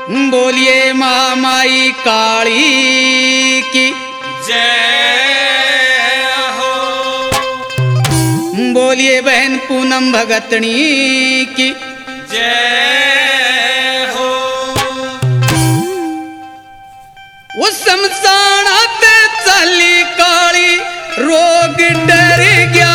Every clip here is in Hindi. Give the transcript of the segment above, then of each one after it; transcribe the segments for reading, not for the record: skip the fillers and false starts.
बोलिए माई काली की जय हो। बोलिए बहन पूनम भगतनी की जय हो। उस शमशानात चली काली रोग डर गया।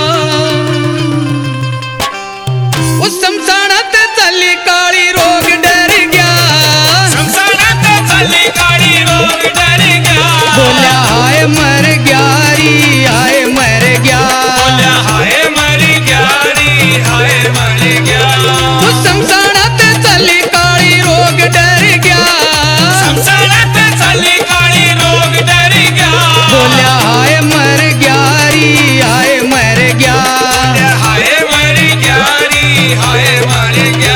उस शमशानात चली काली रोग डर गया। शमशानात चली काली रोग डर गया। बोला हाय मर गया री हाय मर गया। बोला हाय मर गया री हाय मर गया। उस शमशानात चली काली रोग डर गया। शमशानात चली काली रोग डर गया। बोला हाय मर गया री हाय मर गया। बोला हाय मर गया री हाय मर गया।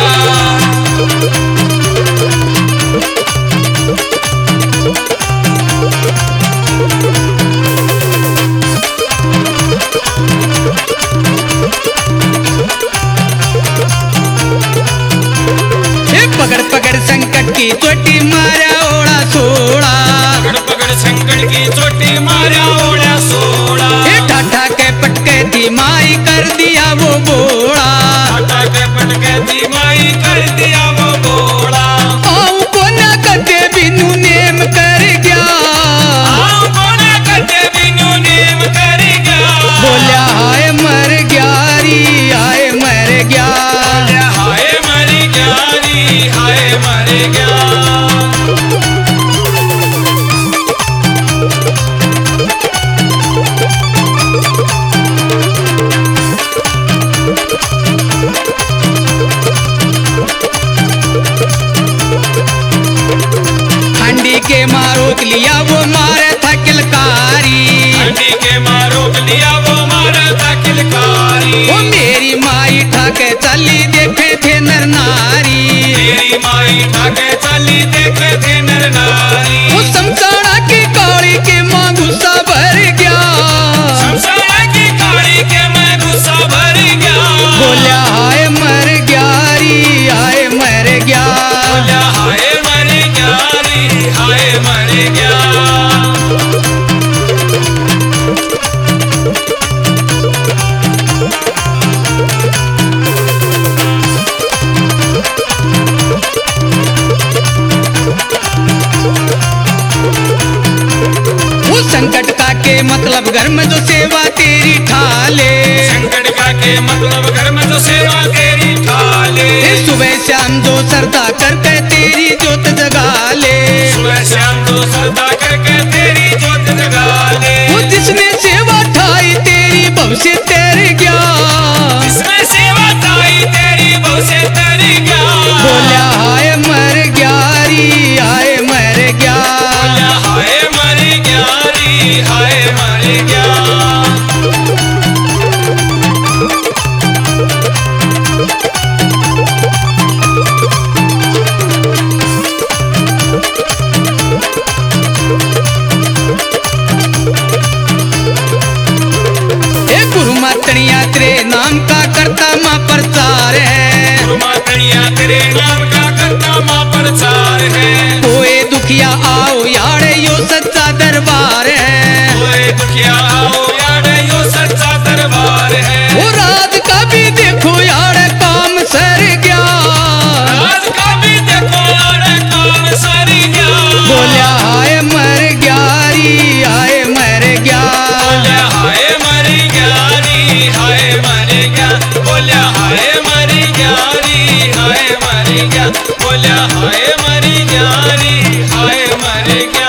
पकड़ पकड़ संकट की चोटी मारा ओड़ा सोड़ा। पकड़ पकड़ संकट की चोटी मारा ओड़ा सोड़ा। ठाठा के पटके थी माई कर दिया वो बोड़ा। ठाठा के पटके थी माई कर दिया वो बोड़ा। आऊ को ना कदे बिनु नेम कर गया। आऊ को ना कदे बिनु नेम कर गया। बोला हाय मर गया री हाय मर गया। बोला हाय मर गया री हाय मर गया। हंडी के मारो लिया वो मारे था किलकारी। हंडी के मारो लिया वो मारा था किलकारी। वो मेरी माई ठाके चली देखे थे नर नारी। मेरी माई ठाके चली देखे थे नर नारी। वो शमशाना की काली के मां गुस्सा भर गया। शमशाना की काली के मैं गुस्सा भर गया। बोला हाय मर गया री हाय मर गया। बोला हाय मर गया री हाय मर गया। वो संकट का के मतलब घर में जो सेवा तेरी ठाले। संकट का के मतलब घर में जो सेवा तेरी ठाले। सुबह शाम जो श्रद्धा करके तेरी जोत जगा ले। सुबह शाम तो श्रद्धा करके तेरी जोत जगा ले। वो जिसने सेवा ठाई तेरी भव से तर गया। जिसमें सेवा ताई तेरी बहु से तर गया। बोला हाय मर गया री हाय मर गया। बोला हाय मर गया री हाय मर गया। गुरु मातनिया तेरे नाम का करता माँ प्रचार है। गुरु मातनिया तेरे नाम का करता माँ प्रचार है। कोई दुखिया आओ यार यो सच्चा दरबार है। ओए दुखिया आओ यार यो सच्चा दरबार है। वो रात का भी देखो यार काम सर गया। आज का भी देखो यार काम सर गया। बोला हाय मर गया री हाय मर गया। बोला हाय मर गया री हाय मर गया। बोला हाय मर गया री हाय मर गया। बोला हाय मर गया री हाय मर गया।